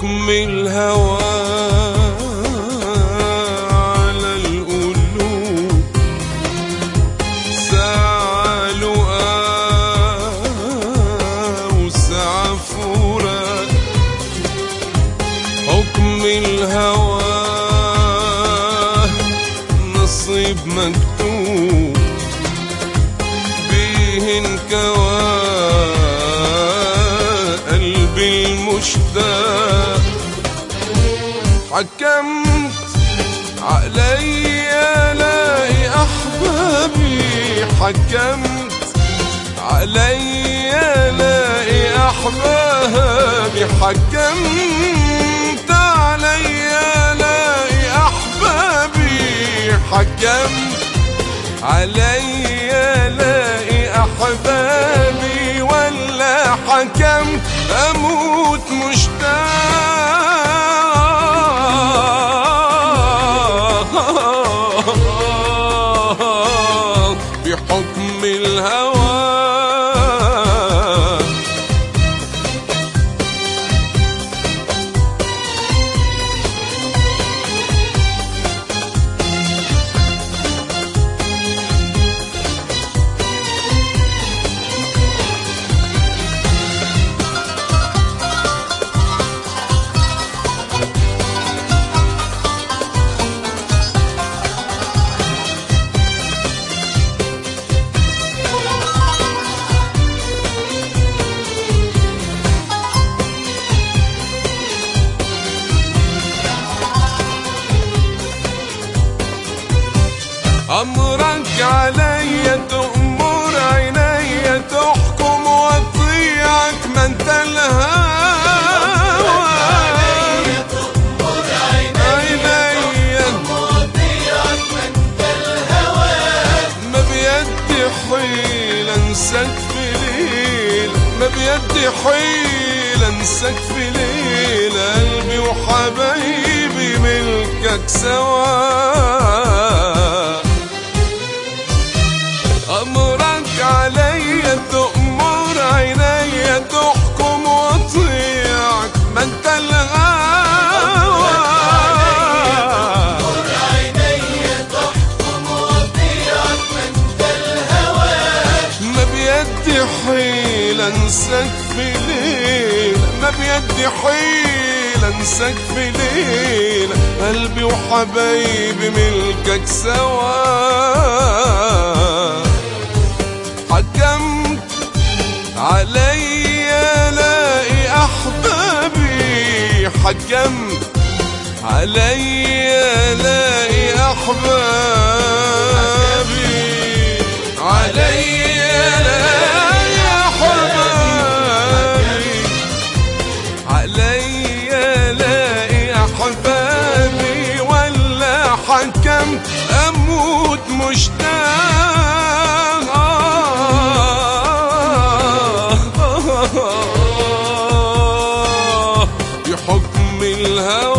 حكم الهوى على القلوب ساعة لقاء وساعة فراق. حكم الهوى نصيب مكتوب بيه انكوى قلبي المشتاق. حكمت عليا لاقي أحبابي، حكمت عليا لاقي أحبابي، حكمت عليا لاقي أحبابي، حكمت عليا لاقي أحبابي، ولا حكمت أموت مشتاق. بحكم الهوى أمرك عليا تأمر عينيا تحكم وأطيعك ما انت الهوى. عليا تأمر عينيا وأطيعك ما انت الهوى. ما بيدي حيل انساك في ليل، ما بيدي حيل انساك في ليل، قلبي وحبايبي ملكك سوا. أمرك عليا تأمر عينيا تحكم وأطيعك ما انت الهوى. أمر عينيا تحكم وأطيعك ما انت الهوى. ما بيدي حيل انساك في ليل، ما بيدي حيل انساك في ليل، قلبي وحبايبي ملكك سوا. حكمت عليا لاقي أحبابي، حكمت عليا لاقي أحبابي، عليا لاقي أحبابي، عليا لاقي أحبابي، ولا حكمت أموت مشتاق. بحكم الهوى